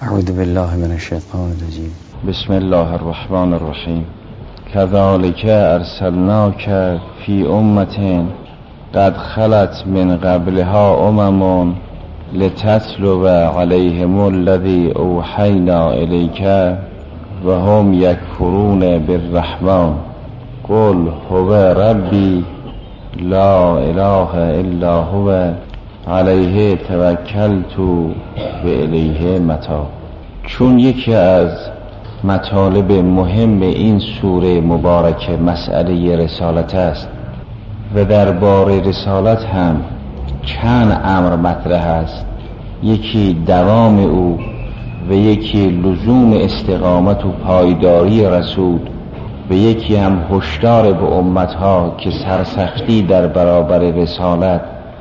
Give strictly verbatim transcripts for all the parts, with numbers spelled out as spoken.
اعوذ بالله من الشیطان الرجیم. بسم الله الرحمن الرحیم. كذلك ارسلناك في امة قد خلت من قبلها امم لتتلو عليهم الذي اوحينا اليك وهم يكفرون بالرحمن قل هو ربي لا اله الا هو علیه توکلت و الیه متاب. چون یکی از مطالب مهم این سوره مبارکه مسئله رسالت است و درباره رسالت هم چند امر مطرح است، یکی دوام او و یکی لزوم استقامت و پایداری رسول و یکی هم هشدار به امتها که سرسختی در برابر رسالت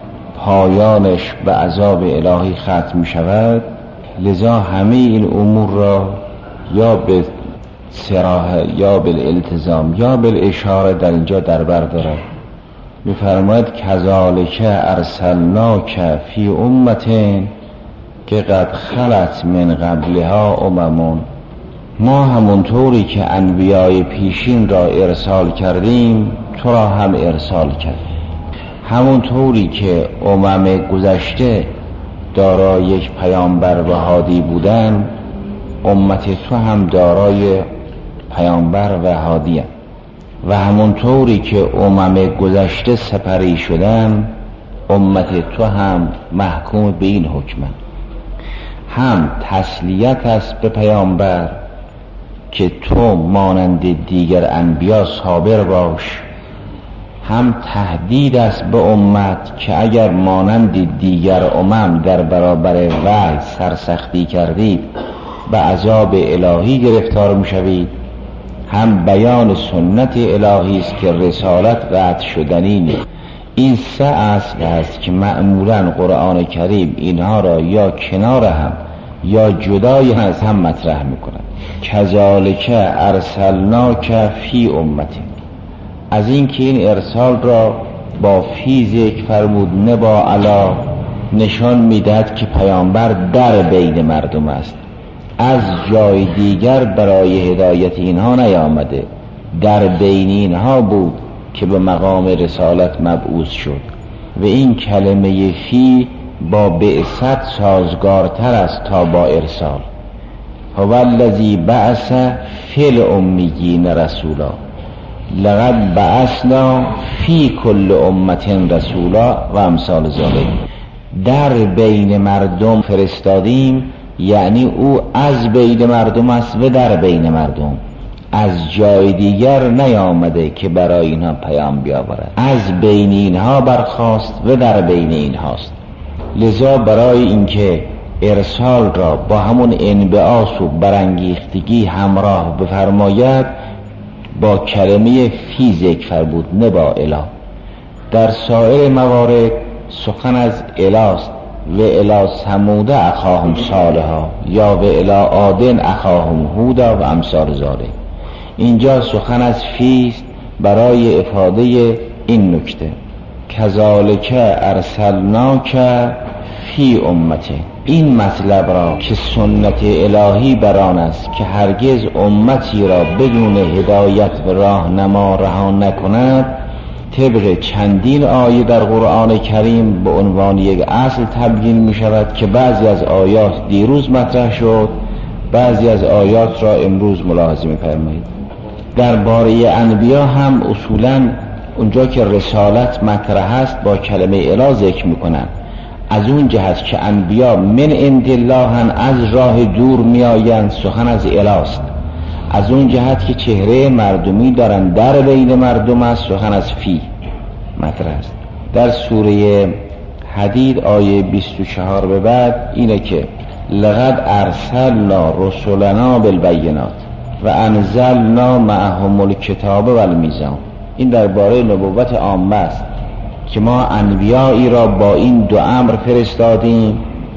پایانش به عذاب الهی ختم می شود. لذا همه این امور را یا به صراحه یا بالالتزام یا بالاشاره در اینجا در بر دارد. می فرماید کذالک ارسلناک فی امة که قد خلت من قبلها امم. ما همونطوری که انبیای پیشین را ارسال کردیم تو را هم ارسال کردیم، همونطوری که امم گذشته دارای یک پیامبر و هادی بودن، امت تو هم دارای پیامبر و هادی هم. و همونطوری که امم گذشته سپری شدن، امت تو هم محکوم به این حکم. هم تسلیت است به پیامبر که تو مانند دیگر انبیا صابر باش، هم تهدید است به امت که اگر مانند دیگر امم در برابر وحی سرسختی کردید به عذاب الهی گرفتار میشوید. هم بیان سنت الهی است که رسالت قطع شدنی نیست. این سه اصل است که معمولا قرآن کریم اینها را یا کنار هم یا جدای از هم مطرح میکند. کذالک ارسلناک فی امة. از این که این ارسال را با فی ذکر فرمود نه با علا، نشان میدهد که پیامبر در بین مردم است، از جای دیگر برای هدایت اینها نیامده، در بین اینها بود که به مقام رسالت مبعوث شد. و این کلمه فی با بعثت سازگارتر است تا با ارسال. هو الذی بعث فی الامیین رسولا لقد بعثنا فی کل امة رسولا و امثال ذالک. در بین مردم فرستادیم، یعنی او از بین مردم است و در بین مردم، از جای دیگر نیامده که برای اینها پیام بیاورد، از بین اینها برخاست و در بین اینهاست. لذا برای اینکه ارسال را با همون انبعاث و برانگیختگی همراه بفرماید با کلمه فی ذکر فرمود نه با اله. در سایر موارد سخن از اله است و الی ثمود اخاهم صالحا یا و الی عاد اخاهم هودا و امثال ذالک. اینجا سخن از فی است برای افاده این نکته. کذالک ارسلناک فی امة. این مطلب را که سنت الهی بران است که هرگز امتی را بدون هدایت و راهنما رها نکند، طبق چندین آیه در قرآن کریم به عنوان یک اصل تبیین می شود که بعضی از آیات دیروز مطرح شد، بعضی از آیات را امروز ملاحظه می فرمایید. درباره انبیا هم اصولا اونجا که رسالت مطرح است با کلمه اله ذکر می کنند، از اون جهت که انبیا من عند الله از راه دور می آیند سخن از اله است. از اون جهت که چهره مردمی دارن در بین مردم است سخن از فی مطرح است. در سوره حدید آیه بیست و چهار به بعد اینه که لقد ارسلنا رسلنا بالبینات و انزلنا معهم الکتاب و المیزان. این درباره نبوت عامه است که ما انبیایی را با این دو امر فرستادیم،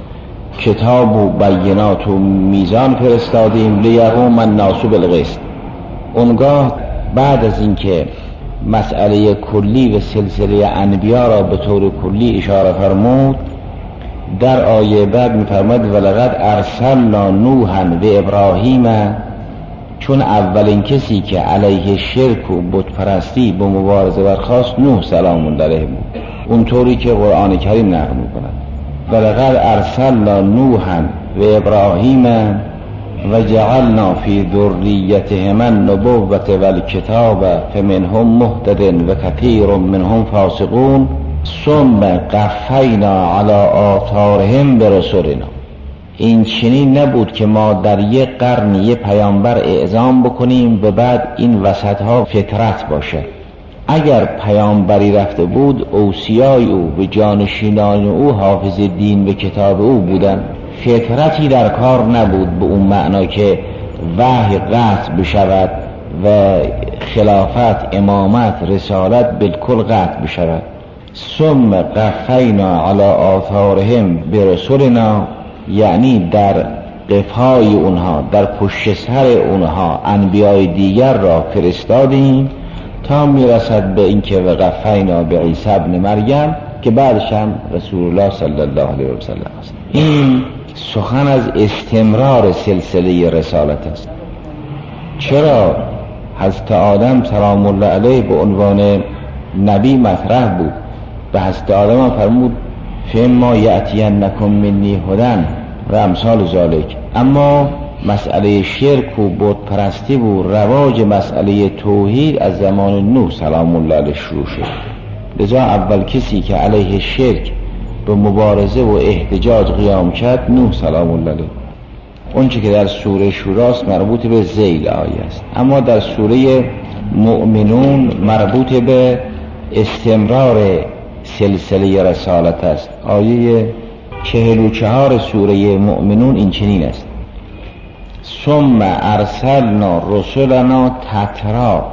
کتاب و بینات و میزان فرستادیم، لیقوم الناس بالقسط. اونگاه بعد از اینکه مسئله کلی و سلسله انبیا را به طور کلی اشاره فرمود، در آیه بعد می‌فرماید ولقد ارسلنا نوحا و ابراهیم، چون اولین کسی که علیه شرک و بت پرستی به مبارزه برخاست نوح سلام علیه بود، اونطوری که قرآن کریم نقل می‌کند. ولقد ارسلنا نوحا و ابراهیم و جعلنا فی ذریتهما النبوة والکتاب فمنهم مهتد و کثیر منهم فاسقون ثم قفینا علی آثارهم برسلنا. این چنین نبود که ما در یک قرن یک پیامبر اعزام بکنیم و بعد این وسطها فترت باشه. اگر پیامبری رفته بود اوصیای او و جانشینان او حافظ دین و کتاب او بودن، فترتی در کار نبود به اون معنا که وحی قطع بشود و خلافت، امامت، رسالت بالکل قطع بشود. ثم قفینا علی آثارهم برسلنا، یعنی در قفای اونها، در پشت سر اونها انبیای دیگر را فرستادیم تا میرسد به اینکه و قفینا به عیسی ابن مریم که بعدش هم رسول الله صلی الله علیه و سلم است. این سخن از استمرار سلسله رسالت است. چرا حضرت آدم سلام الله علیه به عنوان نبی مطرح بود؟ به حضرت آدم هم فرمود فیما یأتینکم منی هدی و امثال ذالک. اما مسئله شرک و بت پرستی و رواج مسئله توحید از زمان نوح سلام الله علیه شروع شد. لذا اول کسی که علیه شرک به مبارزه و احتجاج قیام کرد نوح سلام الله علیه. اون چه که در سوره شوراست مربوط به ذیل آیه است، اما در سوره مؤمنون مربوط به استمرار سلسله رسالت است. آیه چهل و چهار سوره مؤمنون این چنین است: ثم ارسلنا رسلنا تترا.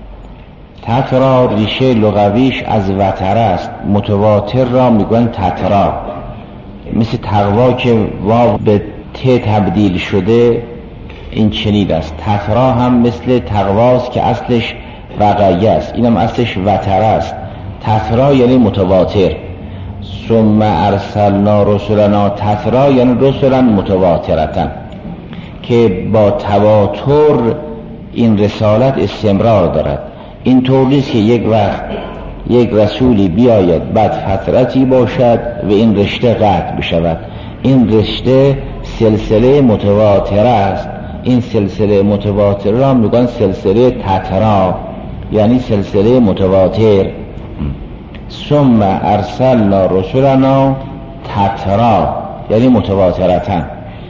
تترا ریشه لغویش از وتر است، متواتر را میگن تترا، مثل تقوا که واو به ت تبدیل شده این چنین است. تترا هم مثل تقواست که اصلش وقیه است، اینم اصلش وتر است. تترا یعنی متواتر. ثم ارسلنا رسلنا تترا یعنی رسلا متواترتن، که با تواتر این رسالت استمرار دارد. این طور نیست که یک وقت یک رسولی بیاید بعد فترتی باشد و این رشته قطع بشود. این رشته سلسله متواتره است. این سلسله متواتر را میگن سلسله تترا، یعنی سلسله متواتر. ثم ارسلنا رسلنا تترا یعنی متواترتن.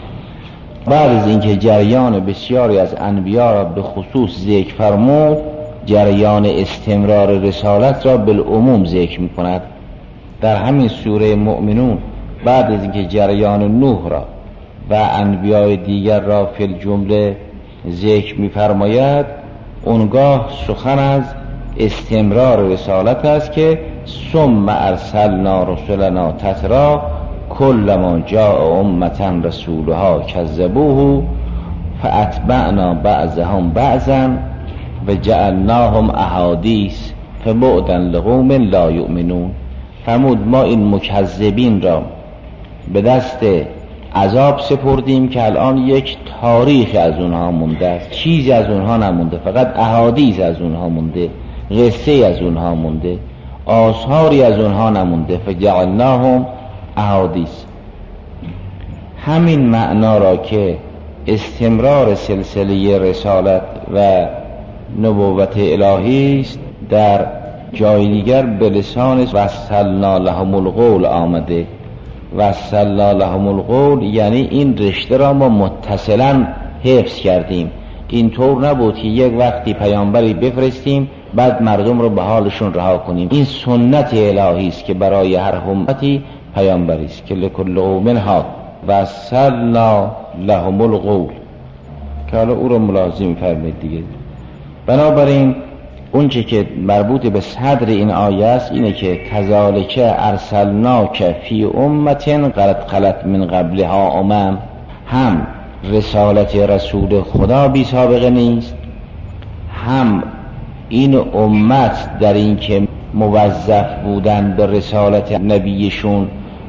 بعد از اینکه جریان بسیاری از انبیا را به خصوص ذکر فرمود، جریان استمرار رسالت را بالعموم ذکر می کند. در همین سوره مؤمنون بعد از اینکه جریان نوح را و انبیای دیگر را فی الجمله ذکر می فرماید، اونگاه سخن از استمرار رسالت است که ثم ارسلنا رسلنا تترا کلما جاء امة رسولها کذبوه فاتبعنا بعضهم بعضا و جعلناهم احادیث فبعدا لقوم لا یؤمنون. فرمود ما این مکذبین را به دست عذاب سپردیم که الان یک تاریخ از اونها مونده است، چیزی از اونها نمونده، فقط احادیث از اونها مونده، قصه از اونها مونده، آثاری از اونها نمونده. فجعلناهم احادیث. همین معنا را که استمرار سلسله رسالت و نبوت الهی است در جای دیگر به لسان وصلنا لهم القول آمده. وصلنا لهم القول یعنی این رشته را ما متصلا حفظ کردیم. اینطور نبود که یک وقتی پیامبری بفرستیم بعد مردم رو به حالشون رها کنیم. این سنت الهی است که برای هر امتی پیامبری است که لکل قوم هاد. وصلنا لهم القول که حالا او رو ملازم فرمید دیگه. بنابراین اونچه که مربوط به صدر این آیه است اینه که کذالک ارسلناک فی امة قد خلت من قبلها امم. هم رسالت رسول خدا بی سابقه نیست، هم این امت در این که موظف بودن به رسالت نبیشون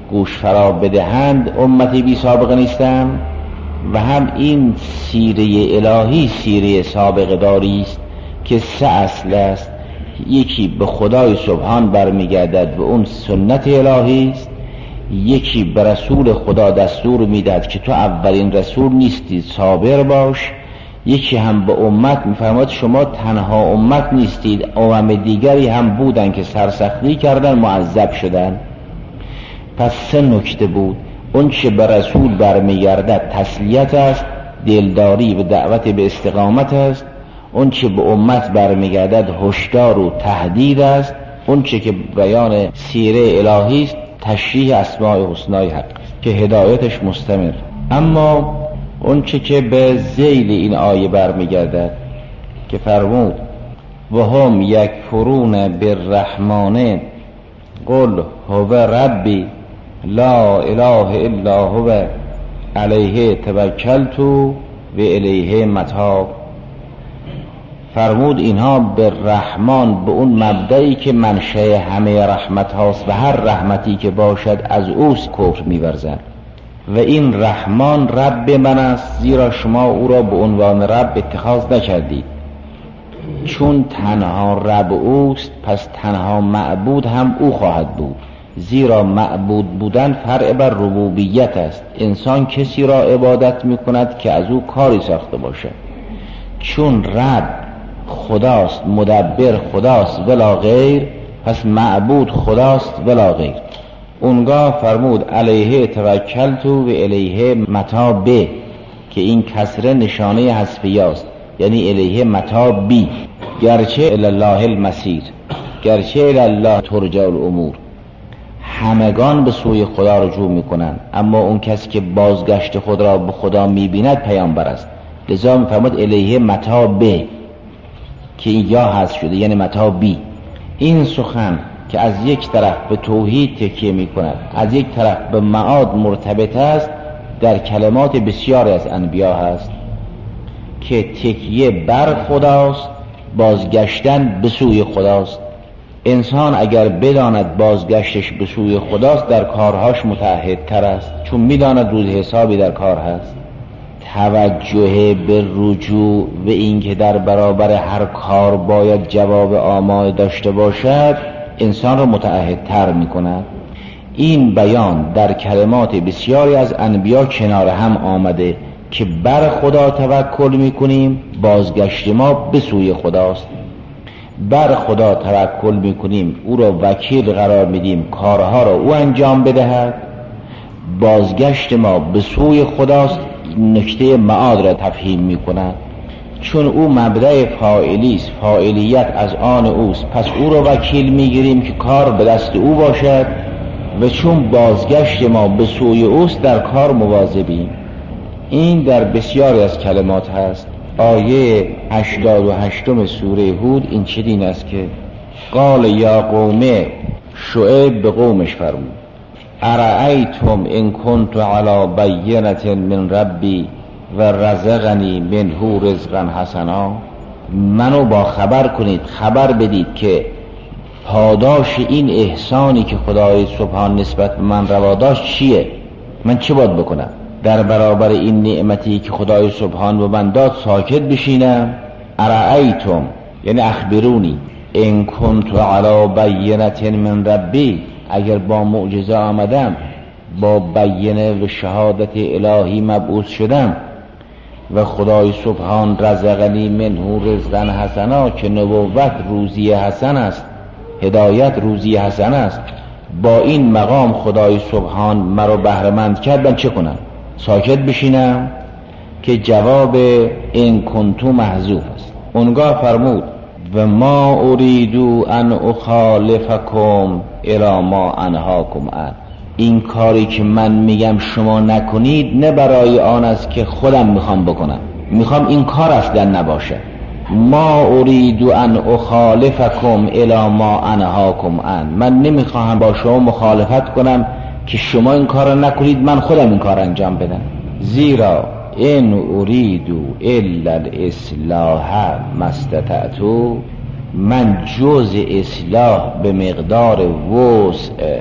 گوش فرا بدهند امتی بی سابقه نیستم، و هم این سیره الهی سیره سابقه داری است که سه اصل است. یکی به خدای سبحان برمیگردد و اون سنت الهی است، یکی به رسول خدا دستور میدهد که تو اولین رسول نیستی صابر باش، یکی هم به امت میفرماید شما تنها امت نیستید، امم دیگری هم بودن که سرسختی کردن معذب شدن. پس سه نکته بود. اون چه به رسول برمیگردد تسلیت است، دلداری و دعوت به استقامت است. اون چه به امت برمیگردد هشدار و تهدید است. اون چه که بیان سیره الهی است تشریح اسماء حسنای حق که هدایتش مستمر. اما اون چه که به ذیل این آیه برمیگردد که فرمود و هم یکفرون بالرحمن قل هو ربی لا اله الا هو علیه توکلت و الیه متاب. فرمود اینها به رحمان، به اون مبدئی که منشأ همه رحمت هاست و هر رحمتی که باشد از اوست کفر می‌ورزند. و این رحمان رب من است، زیرا شما او را به عنوان رب اتخاذ نکردید. چون تنها رب اوست پس تنها معبود هم او خواهد بود، زیرا معبود بودن فرع بر ربوبیت است. انسان کسی را عبادت می‌کند که از او کاری ساخته باشد. چون رب خداست، مدبر خداست ولا غیر، پس معبود خداست ولا غیر. اونگاه فرمود علیه توکلت و الیه متاب، که این کسره نشانه حذفیه است، یعنی الیه متاب بی، گرچه الی الله المصیر، گرچه الی الله ترجع الامور. همگان به سوی خدا رجوع میکنند، اما اون کسی که بازگشت خود را به خدا میبیند پیامبر است. لذا میفرماد الیه متاب به، که این یا حذف شده یعنی متاب بی. این سخن که از یک طرف به توحید تکیه می کند، از یک طرف به معاد مرتبط است، در کلمات بسیاری از انبیا هست که تکیه بر خداست، بازگشتن به سوی خداست. انسان اگر بداند بازگشتش به سوی خداست در کارهاش متعهدتر است، چون میداند روز حسابی در کار هست. توجه به رجوع و اینکه در برابر هر کار باید جواب آماده داشته باشد انسان را متعهدتر می کند. این بیان در کلمات بسیاری از انبیا کنار هم آمده که بر خدا توکل می کنیم، بازگشت ما به سوی خداست. بر خدا توکل می کنیم، او را وکیل قرار میدیم کارها را او انجام بدهد، بازگشت ما به سوی خداست. نکته معاد را تفهیم می کند. چون او مبدأ فاعلی است، فاعلیت از آن اوست، پس او را وکیل میگیریم که کار به دست او باشد، و چون بازگشت ما به سوی اوست در کار مواظبیم. این در بسیاری از کلمات هست. آیه هشتاد و هشتم سوره هود این چنین است که قال یا قوم، شعیب به قومش فرمود ارأیتم ان کنت علی بینة من ربی و رزقنی منه رزقا حسنا. منو با خبر کنید، خبر بدید که پاداش این احسانی که خدای سبحان نسبت به من روا داشت چیه، من چه باید بکنم؟ در برابر این نعمتی که خدای سبحان به من داد ساکت بشینم؟ ارأیتم یعنی اخبرونی، ان کنت علی بینة من ربی، اگر با معجزه آمدم، با بینه و شهادت الهی مبعوث شدم و خدای سبحان رزقنی منه رزقا حسنا، که نبوت روزی حسن است، هدایت روزی حسن است، با این مقام خدای سبحان مرا بهره‌مند کرد، من چه کنم؟ ساکت بشینم؟ که جواب این کنتو محذوف است. اونگاه فرمود و ما اریدو ان اخالفکم الی ما انهاکم عنه. این کاری که من میگم شما نکنید نه برای آن است که خودم میخوام بکنم، میخوام این کار اصلا نباشه. ما اریدو ان اخالفکم الی ما انهاکم عنه، من نمیخواهم با شما مخالفت کنم که شما این کار را نکنید، من خودم این کار انجام بدم. زیرا ان اریدو الا الاصلاح ما استطعت، من جز اصلاح به مقدار وسع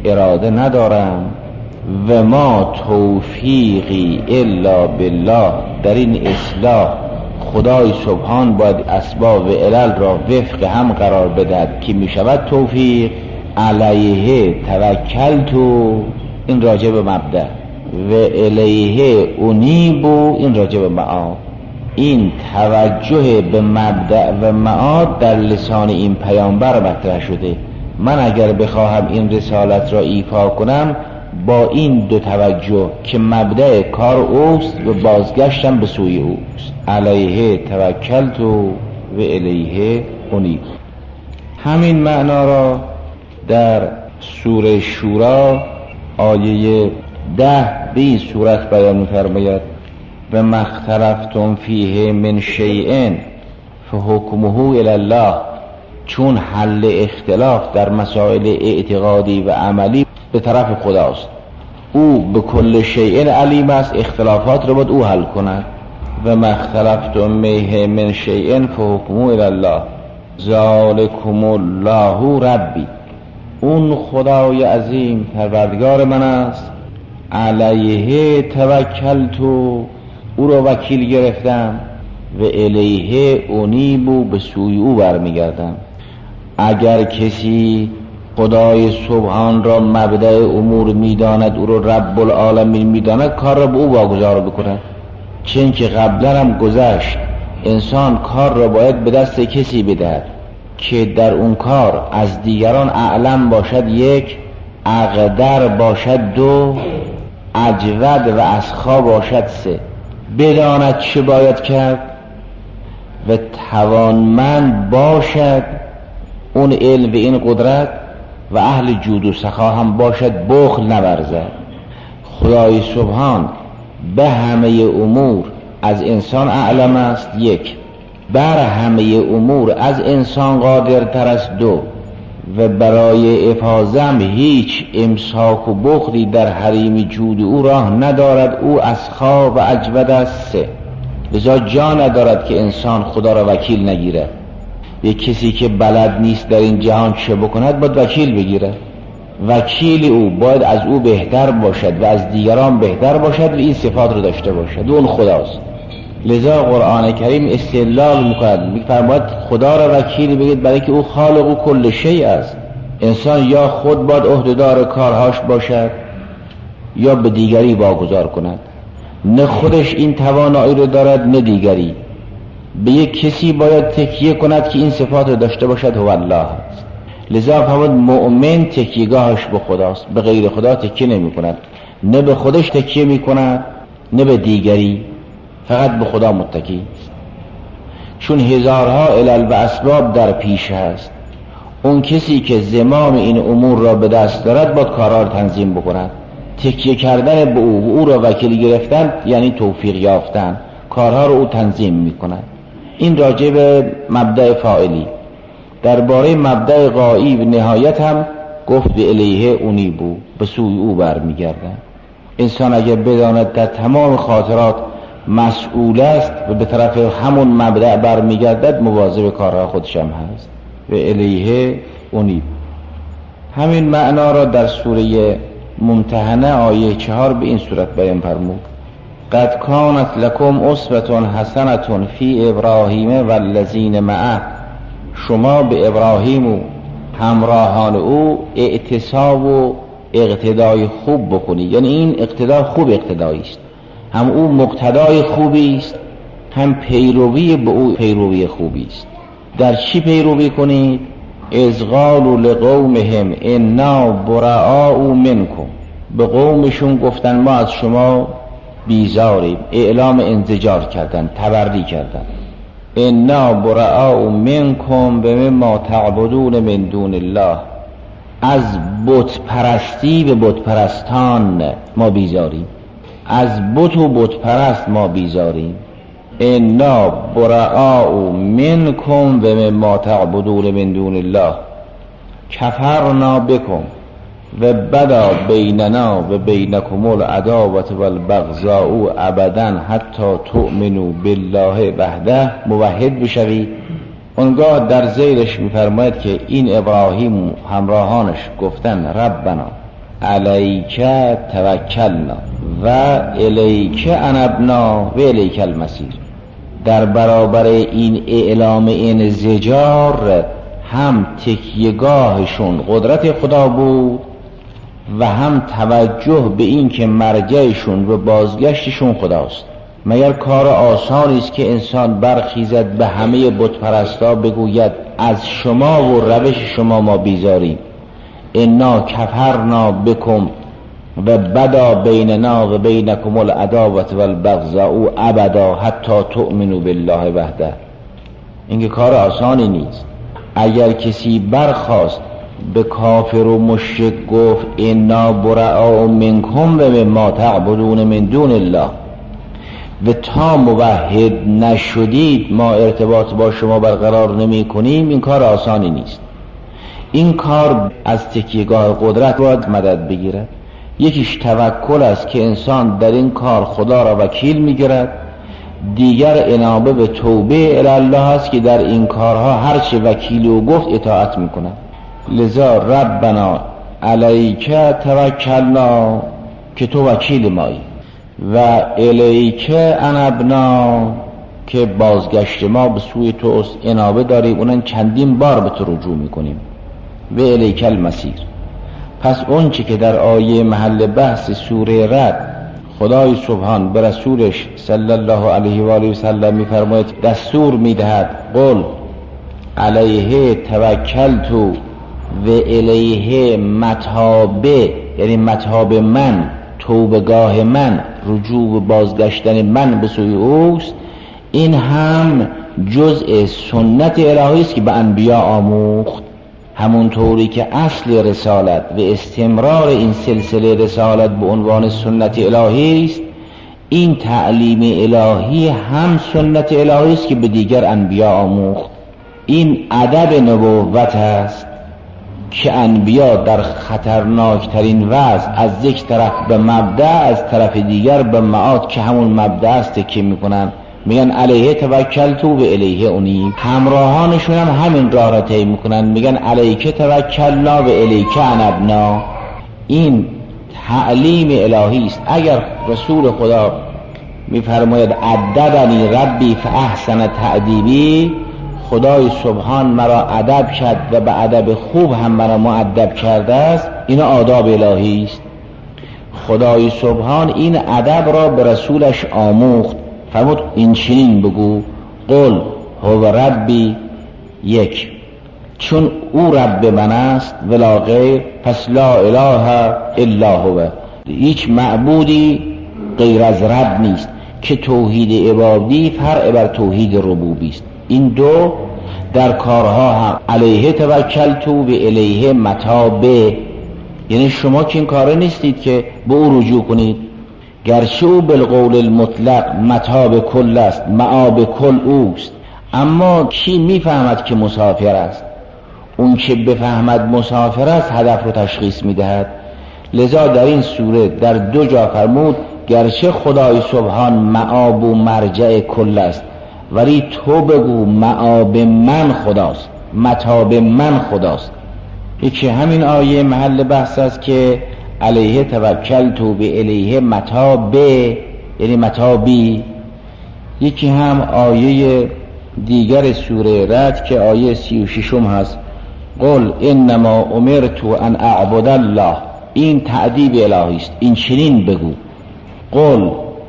اراده ندارم و ما توفیقی الا بالله. در این اصلاح خدای سبحان باید اسباب و علل را وفق هم قرار بدهد که می شود توفیق. علیه توکلتو، این راجع به مبدأ، و الیه انیبو، این راجع به معاد. این توجه به مبدأ و معاد در لسان این پیامبر مطرح شده. من اگر بخواهم این رسالت را ایفا کنم با این دو توجه که مبدأ کار اوست و بازگشتم به سوی اوست. علیه توکلتو و الیه انیب. همین معنا را در سوره شورا آیه ده به این صورت بیان می‌فرماید: و ما اختلفتم فیه من شیء فحکمه الی الله. چون حل اختلاف در مسائل اعتقادی و عملی به طرف خداست، او به کل شیء علیم است، اختلافات را باید او حل کند. و ما اختلفتم فیه من شیء فحکمه الی الله ذالکم الله ربی. اون خدای عظیم پروردگار من است، علیه توکلتو، او را وکیل گرفتم، و الیه انیبو، به سوی او برمیگردم. اگر کسی خدای سبحان را مبدأ امور میداند، او را رب العالمین میداند، کار را به او واگذار بکند. چون که قبلا هم گذشت انسان کار را باید به دست کسی بدهد که در اون کار از دیگران اعلم باشد، یک، اقدر باشد، دو، اجود و اسخا باشد، سه، بداند چه باید کرد و توانمند باشد اون علم و این قدرت، و اهل جود و سخا هم باشد، بخل نورزد. خدای سبحان به همه امور از انسان اعلم است، یک، بر همه امور از انسان قادرتر است، دو، و برای افاظم هیچ امساک و بخلی در حریم جود او راه ندارد، او اسخا و اجود است، سه، لذا جا ندارد که انسان خدا را وکیل نگیرد. یک کسی که بلد نیست در این جهان چه بکند باید وکیل بگیرد. وکیل او باید از او بهتر باشد و از دیگران بهتر باشد و این صفات رو داشته باشد و اون خداست. لذا قرآن کریم استدلال میکند، میفرماید خدا را وکیل بگید برای که او خالق و کل شیء است. انسان یا خود باید عهدهدار کارهاش باشد یا به دیگری واگذار کند. نه خودش این توانایی رو دارد نه دیگری. به یک کسی باید تکیه کند که این صفات رو داشته باشد، هو الله است. لذا فرمود مؤمن تکیهگاهش به خداست، به غیر خدا تکیه نمی کند. نه به خودش تکیه می کند نه به دیگری، فقط به خدا متکی است. چون هزارها علل و اسباب در پیش هست، اون کسی که زمام این امور را به دست دارد باید کارها را تنظیم بکند. تکیه کردن به او و او را وکیل گرفتن یعنی توفیق یافتن، کارها را او تنظیم می کند. این راجع به مبدأ فاعلی. درباره مبدأ غایب نهایت هم گفت به الیه انیبو، به سوی او برمیگردن. انسان اگر بداند در تمام خاطرات مسئول است و به طرف همون مبدأ برمیگردد، مواظب کارها خودش هم هست. و الیه انیب. همین معنا را در سوره ممتحنه آیه چهار به این صورت بیان فرمود: قد کانت لکم اسوة حسنة فی ابراهیم والذین معه. شما به ابراهیم و همراهان او اعتصاب و اقتدای خوب بکنید. یعنی این اقتدای خوب اقتدایی است، هم او مقتدای خوبی است، هم پیروی به او پیروی خوبی است. در چی پیروی کنید؟ اذ قالوا لقومهم انا براء منکم. به قومشون گفتن ما از شما بیزاریم، اعلام انزجار کردن، تبری کردن. انا براء منکم بما تعبدون من دون الله. از بت پرستی به بت پرستان ما بیزاریم، از بت و بت پرست ما بیزاریم. انا براء منکم بما تعبدون من دون الله کفرنا بکم و بدا بیننا و بینکم العداوة والبغضاء ابدا حتی تؤمنوا بالله وحده. موحد بشوید. اونگاه در زیرش میفرماید که این ابراهیم و همراهانش گفتن ربنا علیک توکلنا و الیک انبنا و الیک المصیر. در برابر این اعلام این زجار هم تکیهگاهشون قدرت خدا بود و هم توجه به این که مرجعشون و بازگشتشون خداست. مگر کار آسانی است که انسان برخیزد به همه بت پرستا بگوید از شما و روش شما ما بیزاریم، انا کفرنا بکم و بدا بیننا و بینکم العداوة والبغضاء ابدا حتی تؤمنوا بالله وحده. این کار آسانی نیست. اگر کسی برخاست به کافر و مشرک گفت انا براء منکم و مما تعبدون من دون الله، و تا موحد نشدید ما ارتباط با شما برقرار نمی کنیم، این کار آسانی نیست. این کار از تکیهگاه قدرت باید مدد بگیرد. یکیش توکل است که انسان در این کار خدا را وکیل میگیرد، دیگر انابه به توبه الی الله است که در این کارها هرچه وکیل او گفت اطاعت میکند. لذا ربنا علیک توکلنا که تو وکیل مایی و الیک انبنا که بازگشت ما به سوی توست، انابه داریم، اونن چندین بار به تو رجوع میکنیم. و الیک المصیر. پس اون چی که در آیه محل بحث سوره رد خدای سبحان به رسولش صلی الله علیه و آله و سلم میفرماید دستور میدهد قل علیه توکلت و الیه متابه، یعنی متاب من، توبگاه من، رجوع و بازگشتن من به سوی اوست. این هم جزء سنت الهی است که به انبیا آموخت، همون طوری که اصل رسالت و استمرار این سلسله رسالت به عنوان سنت الهی است. این تعلیم الهی هم سنت الهی است که به دیگر انبیا آموخت. این ادب نبوت است که انبیا در خطرناکترین وضع از یک طرف به مبدأ، از طرف دیگر به معاد که همون مبدأ است که میکنن، میگن علیه توکلت و الیه انیب. همراهانشون هم همین راه را طی میکنن، میگن علیک توکلنا و الیک انبنا. این تعلیم الهی است. اگر رسول خدا میفرماید ادبنی ربی فاحسن تأدیبی، خدای سبحان مرا ادب کرد و به ادب خوب هم مرا مؤدب کرده است، این آداب الهی است. خدای سبحان این ادب را به رسولش آموخت. فرمود این چنین بگو قل هو ربی یک، چون او رب من است ولا غیر، پس لا اله الا هو، هیچ معبودی غیر از رب نیست که توحید عبادی فرع بر توحید ربوبی است. این دو در کارها هم علیه توکلت و الیه متابه، یعنی شما که این کاره نیستید که به او رجوع کنید، گرچه او بالقول المطلق متاب کل است، معاب کل اوست، اما کی میفهمد که مسافر است؟ اون که بفهمد مسافر است هدف رو تشخیص میدهد. لذا در این سوره در دو جا فرمود گرچه خدای سبحان معاب و مرجع کل است، ولی تو بگو معاب من خداست، متاب من خداست. یکی همین آیه محل بحث است که علیه توکلت و به الیه متابه، یعنی متابی. یکی هم آیه دیگر سوره رد که آیه سی و ششم هست قل انما امرت ان اعبد الله. این تعذیب الهی است. این چنین بگو قل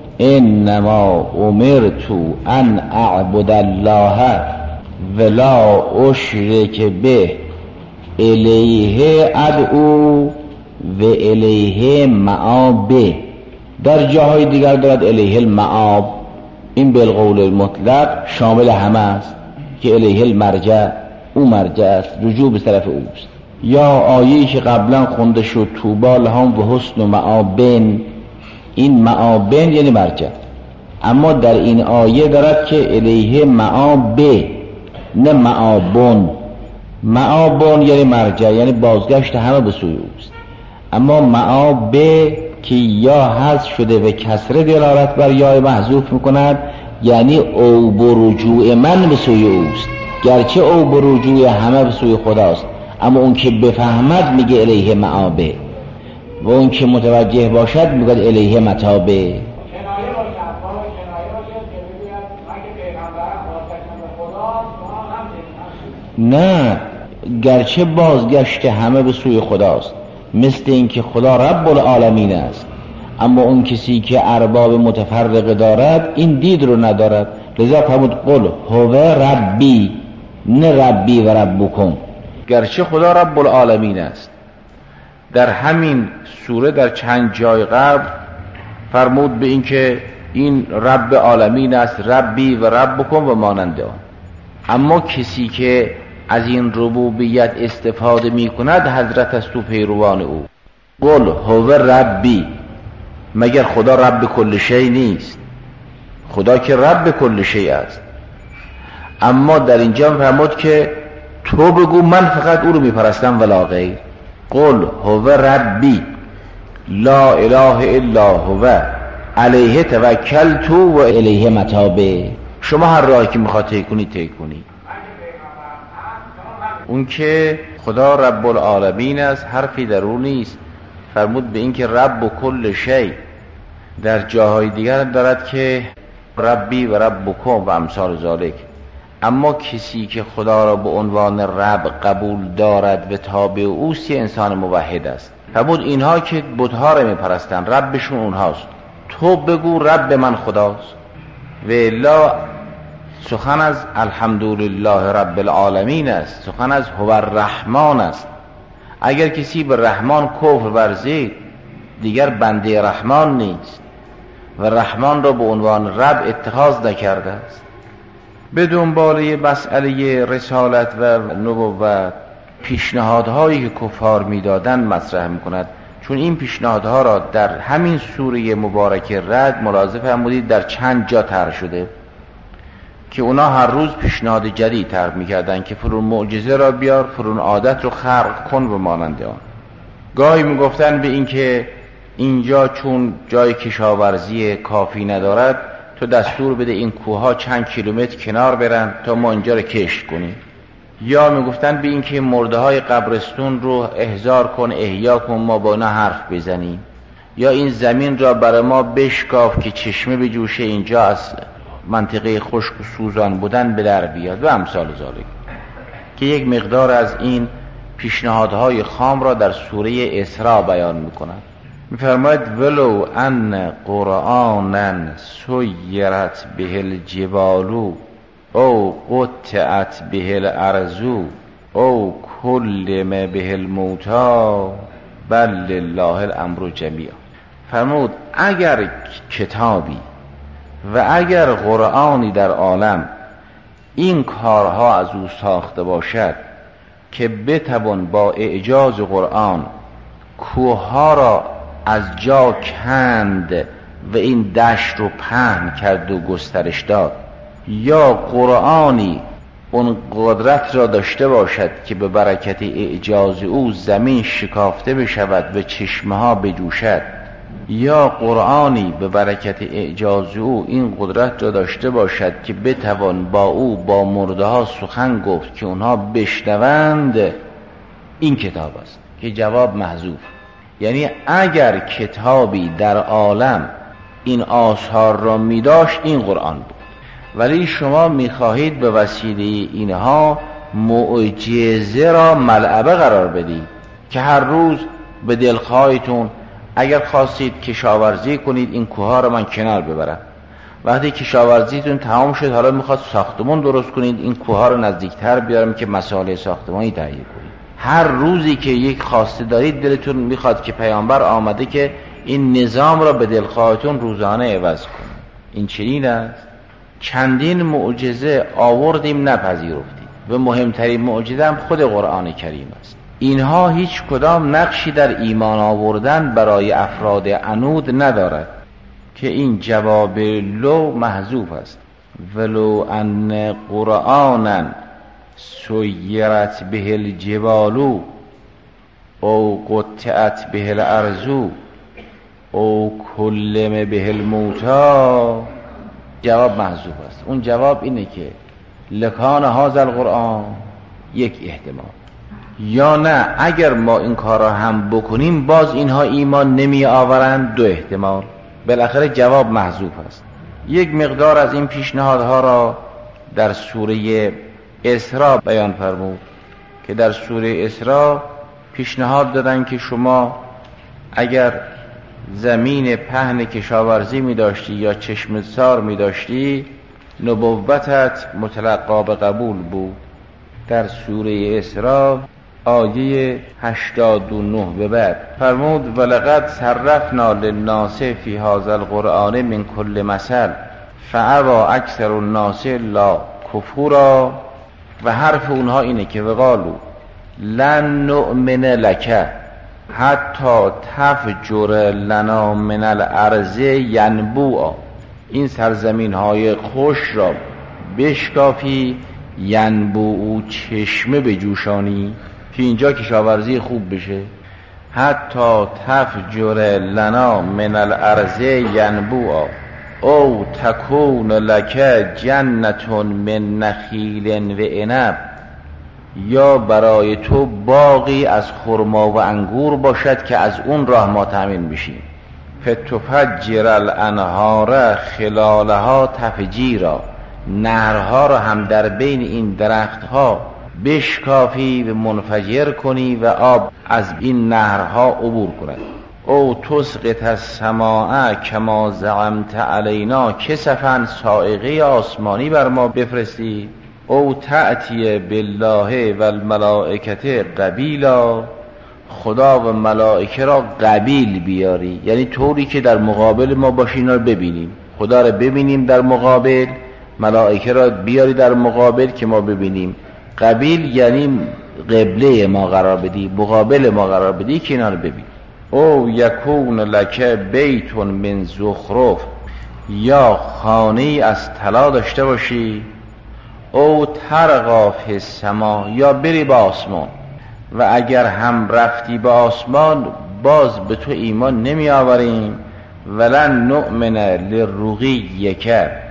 انما امرت ان اعبد الله ولا اشرک به الیه ادعو و الیه معاب. در جاهای دیگر دارد الیه المعاب. این بالقول المطلق شامل همه است که الیه المرجع، او مرجع است، رجوع به طرف اوست. یا آیه‌ای که قبلا خونده شد طوبی لهم و حسن و معابن، این معابن یعنی مرجع. اما در این آیه دارد که الیه معاب، نه معابون. معابون یعنی مرجع، یعنی بازگشت همه به سوی اوست. اما معاب که یا حذف شده و کسره دلالت بر یا محذوف میکند، یعنی او برجوع من به سوی اوست، گرچه او برجوع همه به سوی خداست، اما اون که بفهمد میگه الیه معابه. و اون که متوجه باشد میگوید الیه متابه. نه، گرچه بازگشت همه به سوی خداست، مثل این که خدا رب العالمین است، اما اون کسی که ارباب متفرقه دارد این دید رو ندارد. لذا فرمود قل هو ربی، نه ربی و ربکم. گرچه خدا رب العالمین است، در همین سوره در چند جای قبل فرمود به این که این رب عالمین است، ربی و ربکم و مانند آن. اما کسی که از این ربوبیت استفاده می کند حضرت است و پیروان او. قل هو ربی، مگر خدا رب کل شی نیست؟ خدا که رب کل شی است. اما در اینجا فرمود که تو بگو من فقط او رو میپرستم ولا غیر. قل هو ربی لا اله الا هو علیه توکلت و الیه متابه. شما هر راهی که میخواد طی کنی طی کنی. اون که خدا رب العالمین است حرفی در او نیست. فرمود به این که رب و کل شی. در جاهای دیگر دارد که ربی و ربکم و امثال ذالک. اما کسی که خدا را به عنوان رب قبول دارد و تابع اوست یه انسان موحد است. فرمود اینها که بت‌ها را میپرستن ربشون اونهاست، تو بگو رب من خداست. و الا سخن از الحمدلله رب العالمین است، سخن از هو الرحمن است. اگر کسی به رحمان کفر ورزید دیگر بنده رحمان نیست و رحمان را به عنوان رب اتخاذ نکرده است. به دنباله مسئله رسالت و نبوت پیشنهادهایی که کفار میدادن مطرح میکند، چون این پیشنهادها را در همین سوره مبارک رد ملاحظه فرمودید در چند جا طرح شده که اونا هر روز پیشنهاد جدید طرح میکردن که فرون معجزه را بیار، فرون عادت رو خلق کن و مانند آن. گاهی میگفتن به این که اینجا چون جای کشاورزی کافی ندارد تو دستور بده این کوها چند کیلومتر کنار برن تا ما اینجا رو کشت کنیم. یا میگفتن به این که مرده های قبرستون رو احضار کن، احیا کن، ما با اینا حرف بزنیم. یا این زمین را برای ما بشکاف که چشمه بجوشه اینجا از منطقه خشک و سوزان بودن به در بیاد و امثال ذالک، که یک مقدار از این پیشنهادهای خام را در سوره اسراء بیان میکنند. میفرماید ولو ان قرآنا سیرت به الجبال او قطعت به الارض او کلم به الموتی بل لله الامر جمیعا. فرمود اگر کتابی و اگر قرآنی در عالم این کارها از او ساخته باشد که بتوان با اعجاز قرآن کوهها را از جا کند و این دشت رو پهن کرد و گسترش داد، یا قرآنی اون قدرت را داشته باشد که به برکت اعجاز او زمین شکافته بشود و چشمه ها بجوشد، یا قرآنی به برکت اعجاز او این قدرت را داشته باشد که بتوان با او با مرده ها سخن گفت که اونها بشنوند، این کتاب است که جواب محذوف. یعنی اگر کتابی در عالم این آثار را می داشت این قرآن بود، ولی شما می خواهید به وسیله اینها معجزه را ملعبه قرار بدید که هر روز به دلخواهتون اگر خواستید کشاورزی کنید این کوها را من کنار ببرم، وقتی کشاورزیتون تمام شد حالا میخواد ساختمان درست کنید این کوها را نزدیکتر بیارم که مسائل ساختمانی تهیه کنید. هر روزی که یک خواسته دارید دلتون میخواد که پیامبر آمده که این نظام را به دلخواهتون روزانه عوض کنید. این چنین است. چندین معجزه آوردیم نپذیرفتیم و مهمترین معجزه هم خود قرآن کریم است. اینها هیچ کدام نقشی در ایمان آوردن برای افراد عنود ندارد که این جواب لو محذوف است. ولو ان قرآنا سیرت به الجبال او قطعت به الارض او کلم به الموتی، جواب محذوف است. اون جواب اینه که لکان هذا القرآن یک احتمال، یا نه اگر ما این کار را هم بکنیم باز اینها ایمان نمی آورند؟ دو احتمال. بالاخره جواب محذوف است. یک مقدار از این پیشنهادها را در سوره اسراء بیان فرمود که در سوره اسراء پیشنهاد دادن که شما اگر زمین پهن کشاورزی می داشتی یا چشمه‌سار می داشتی نبوتت متلقا به قبول بود. در سوره اسراء آیه هشتاد و نه به بعد فرمود ولقد صرفنا للناس فی هذا القرآن من کل مثل فابی اکثر الناس الا کفورا. و حرف اونها اینه که وقالو لن نؤمن لک حتی تفجر لنا من الارض ینبوعا. این سرزمین های خوش را بشکافی، ینبوع چشمه بجوشانی که اینجا کشاورزی خوب بشه. حتی تفجر لنا من الارض ینبوعا او تکون لک جنت من نخیل و عنب، یا برای تو باغی از خرما و انگور باشد که از اون راه ما تامین بشیم. فتفجر الانهار خلالها تفجیرا، نهرها را هم در بین این درختها بشکافی و منفجر کنی و آب از این نهرها عبور کند. او تسقط السماء کما زعمت علینا کسفا، سائقه آسمانی بر ما بفرستی. او تأتی بالله و الملائکه قبیلا، خدا و ملائکه را قبیل بیاری، یعنی طوری که در مقابل ما باشی، اینا رو ببینیم، خدا را ببینیم در مقابل، ملائکه را بیاری در مقابل که ما ببینیم. قبیل یعنی قبله ما قرار بدی، مقابل ما قرار بدی که اینا رو ببین. او یکون لک بیت من زخرف، یا خانه‌ای از طلا داشته باشی. او ترقا فی السما، یا بری به آسمان. و اگر هم رفتی به آسمان باز به تو ایمان نمی آوریم. ولن نؤمن للرقیک،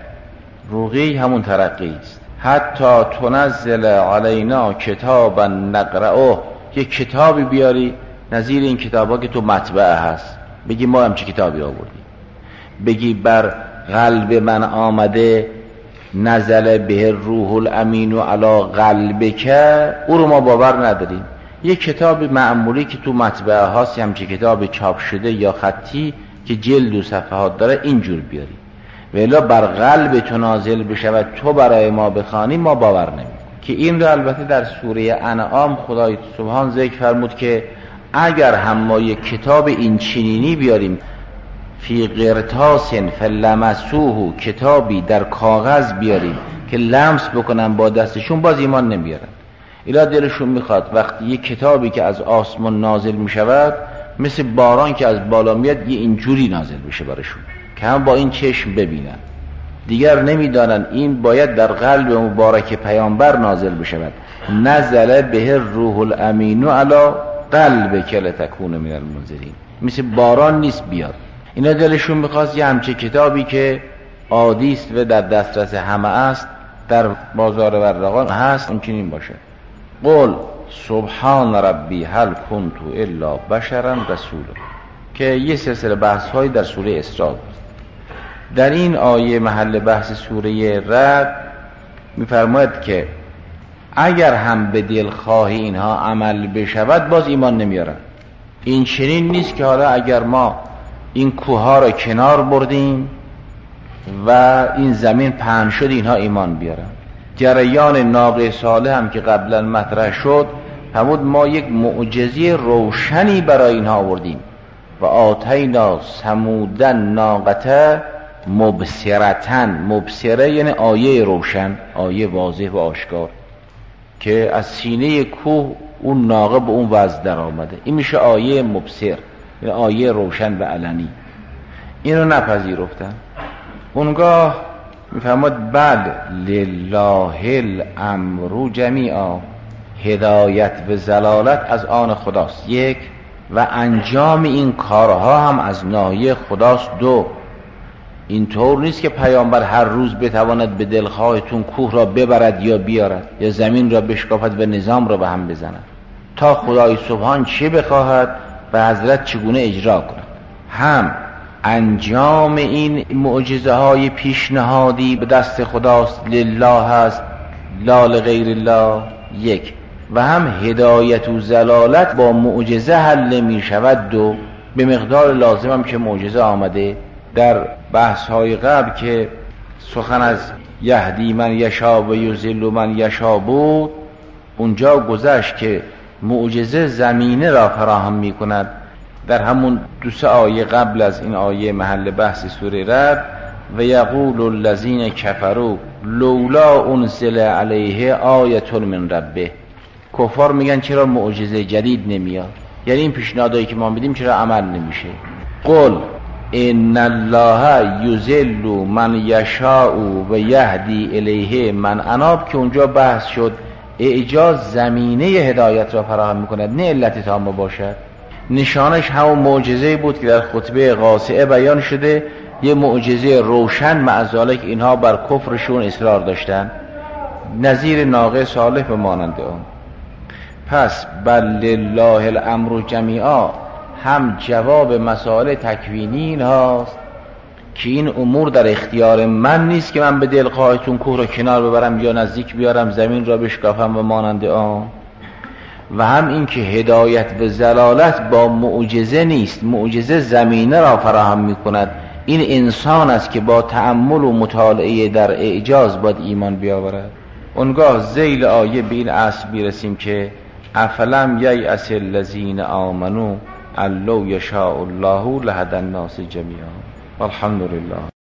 رقی همون ترقی است. حتی تنزل علینا کتابا نقرأه، یک کتابی بیاری نظیر این کتابا که تو مطبعه هست، بگی ما هم چه کتابی آوردیم، بگی بر قلب من آمده نزل به روح الامین علی قلبک، او رو ما باور نداریم. یک کتاب معمولی که تو مطبعه هاست، همچه کتاب چاپ شده یا خطی که جلد و صفحات داره، اینجور بیاری. ولی بر قلب تو نازل بشه و تو برای ما بخوانی، ما باور نمیم. که این رو البته در سوره انعام خدای سبحان ذکر فرمود که اگر هم ما یک کتاب این چنینی بیاریم فی قرطاس فلمسوه، کتابی در کاغذ بیاریم که لمس بکنن با دستشون، باز ایمان نمیارن. اینا دلشون میخواد وقتی یک کتابی که از آسمان نازل میشود مثل باران که از بالا میاد یه اینجوری نازل بشه برشون که هم با این چشم ببینن. دیگر نمیدانن این باید در قلب مبارک پیامبر نازل بشود. نزل به روح الامین علی قلبک لتکون من المنذرین، مثل باران نیست بیاد. اینا دلشون میخواست یه همچه کتابی که عادی است و در دسترس همه است، در بازار ورقان هست، اون چنین باشه. قل سبحان ربی هل کنت الا بشرا رسولا، که یه سلسله بحث های در سوره اسراء. در این آیه محل بحث سوره رعد میفرماید که اگر هم به دلخواهی اینها عمل بشود باز ایمان نمیارن. این چنین نیست که حالا اگر ما این کوه را کنار بردیم و این زمین پهن شد اینها ایمان بیارن. جریان ناقه صالح هم که قبلا مطرح شد همون ما یک معجزه روشنی برای اینها آوردیم و آتینا ثمودن ناقته مبصرتن. مبصره یعنی آیه روشن، آیه واضح و آشکار که از سینه کوه اون ناقه به اون وضع در آمده. این میشه آیه مبصر، یعنی آیه روشن و علنی. اینو نپذیرفتن. اونگاه میفرماد بل لله الامر جمیعا، هدایت و ضلالت از آن خداست یک، و انجام این کارها هم از ناحیه خداست دو. این طور نیست که پیامبر هر روز بتواند به دلخواهتون کوه را ببرد یا بیارد یا زمین را بشکافد و نظام را به هم بزند. تا خدای سبحان چه بخواهد و حضرت چگونه اجرا کند. هم انجام این معجزه های پیشنهادی به دست خداست، لله هست، لا لغیر الله، یک، و هم هدایت و زلالت با معجزه حل می شود، دو، به مقدار لازم هم که معجزه آمده. در بحث های قبل که سخن از یهدی من یشا و یضل من یشا بود، اونجا گذشت که معجزه زمینه را فراهم می کند. در همون دو سه آیه قبل از این آیه محل بحث سوره رعد، و یقول الذین کفروا لولا انزل علیه آیه من ربه، کفار میگن چرا معجزه جدید نمیاد، یعنی این پیشنهادایی که ما میدیم چرا عمل نمیشه. قل ان الله یضل من یشاء و یهدی الیه من اناب، که اونجا بحث شد اعجاز زمینه هدایت را فراهم میکند، نه علت تامه باشد. نشانش همون معجزه بود که در خطبه قاصعه بیان شده، یه معجزه روشن، معذالک اینها بر کفرشون اصرار داشتن، نظیر ناقه صالح و مانند آن. پس بل لله الامر جمیعا هم جواب مسائل تکوینی این هاست که این امور در اختیار من نیست که من به دلخواهتون کوه را کنار ببرم یا نزدیک بیارم، زمین را بشکافم و مانند آن. و هم این که هدایت و زلالت با معجزه نیست، معجزه زمینه را فراهم می کند. این انسان است که با تأمل و مطالعه در اعجاز باید ایمان بیاورد. اونگاه ذیل آیه به این اصل بیرسیم که افلم ییأس الذین آمنوا ان لو یشاء الله لهدی الناس جمیعا. والحمد لله.